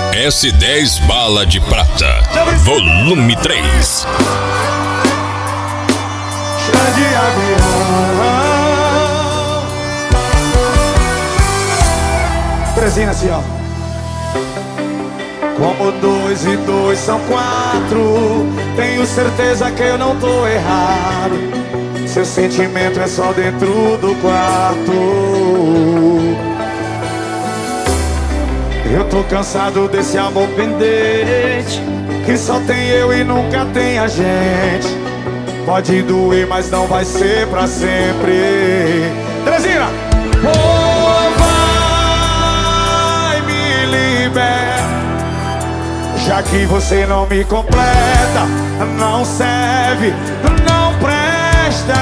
S10 Bala de Prata, volume 3. Cheira de avião. Trezinho assim, ó. Como 2 e 2 são 4, tenho certeza que eu não tô errado. Seu sentimento é só dentro do quarto. Eu tô cansado desse amor pendente, que só tem eu e nunca tem a gente. Pode doer, mas não vai ser pra sempre. Terezinha! Oh, vai, me liberta, já que você não me completa, não serve, não presta.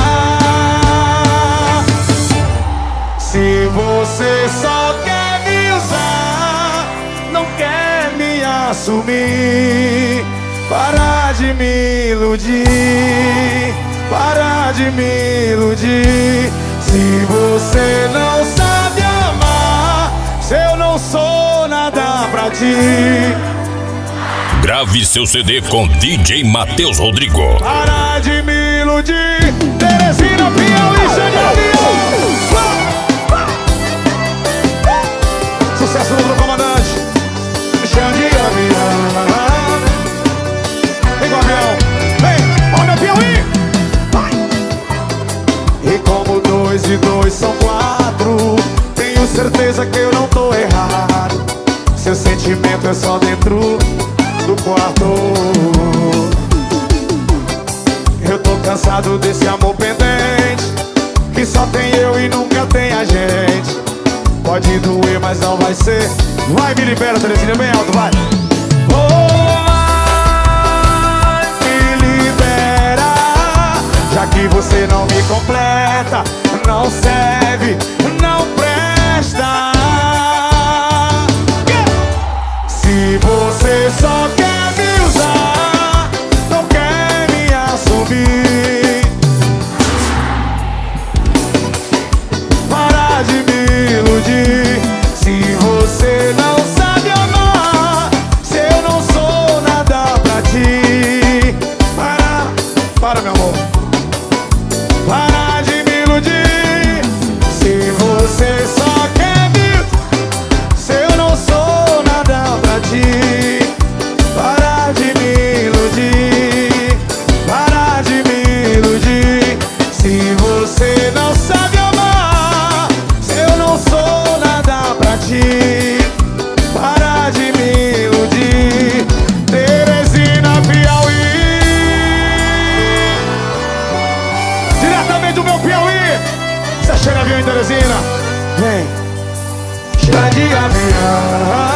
Se você só quer me usar, não quer me assumir, para de me iludir, para de me iludir. Se você não sabe amar, se eu não sou nada pra ti. Grave seu CD com DJ Matheus Rodrigo. Para de me iludir. Terezinha, Piauí, chega avião. Sucesso do comandante. Chão de avião. Vem com o avião. Vem, ó meu Piauí. Vai. E como 2 e 2 são 4, tenho certeza que eu não tô errado. Seu sentimento é só dentro do quarto. Eu tô cansado desse amor pendente, que só tem eu e nunca tem a gente. Pode doer, mas não vai ser. Vai, me libera, Terezinha, bem alto, vai. Vai, me libera, já que você não me completa, não serve, não presta. Se você só quer me usar, não quer me assumir, para de me iludir. Se você não sabe amar, se eu não sou nada pra ti, para meu amor, para de me iludir. Se você só quer me, se eu não sou nada pra ti, para de me iludir, para de me iludir. Se você não sabe amar, se eu não sou nada pra ti, para de me iludir. Terezinha, Piauí, diretamente do meu Piauí. Você cheira avião em Terezinha? Vem, cheira de avião.